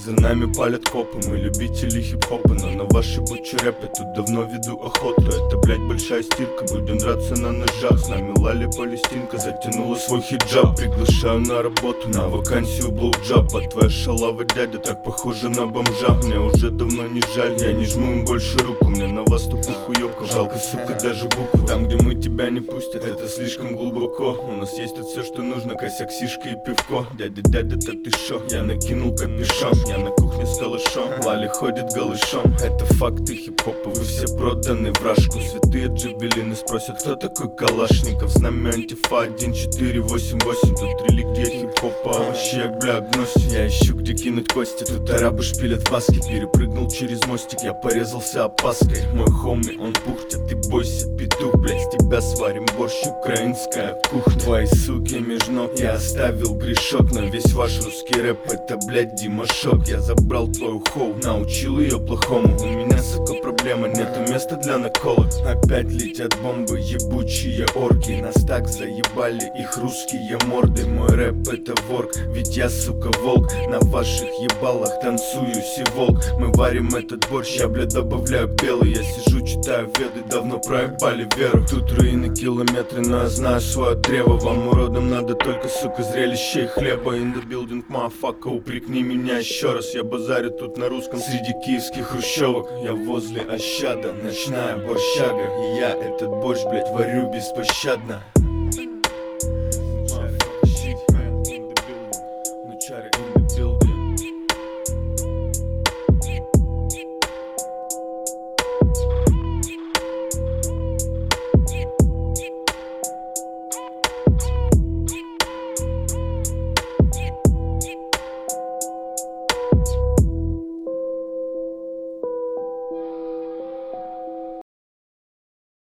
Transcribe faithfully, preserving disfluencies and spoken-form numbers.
За нами палят копы, мы любители хип-хопа, но на ваши бучи рэпы тут давно веду охоту. Это, блять, большая стирка, будем драться на ножах. С нами Лали Палестинка затянула свой хиджаб. Приглашаю на работу, на вакансию блоуджаб. А твоя шалава дядя так похожа на бомжа. Мне уже давно не жаль, я не жму им больше руку. Мне на вас тупо хуёвка, жалко, сука, даже букву. Там, где мы тебя не пустят, это слишком глубоко. У нас есть тут все, что нужно, косяк, сишка и пивко. Дядя, дядя-то ты шо? Я накинул капюшон, я на кухне с калашом. Лали ходит голышом, это факты хип-хопа. Вы все проданы в рашку. Святые джавелины спросят, кто такой Калашников. С нами антифа один четыре восемь восемь. Тут религия хип-хопа, вообще бля гносит. Я ищу, где кинуть кости. Тут арабы шпилят баски. Перепрыгнул через мостик, я порезался опаской. Мой хоми, он пухтя, ты бойся, петух. Блять, с тебя сварим борщ, украинская кухня. Твои суки меж ног, я оставил грешок. Но весь ваш русский рэп это, блять, Димашок. Я забрал твою хоу, научил ее плохому. У меня, сука, проблема, нету места для наколок. Опять летят бомбы, ебучие орки. Нас так заебали, их русские морды. Мой рэп это ворк, ведь я, сука, волк. На ваших ебалах танцую сиволк. Мы варим этот борщ, я, бля, добавляю белый. Я сижу, читаю веды, давно проебали веру. Тут руины километры, но я знаю свое древо. Вам, уродам, надо только, сука, зрелище и хлеба. In the building, мафака, упрекни меня еще раз. Я базарю тут на русском среди киевских хрущевок. Я возле Ощада, ночная борщага. И я этот борщ, блять, варю беспощадно.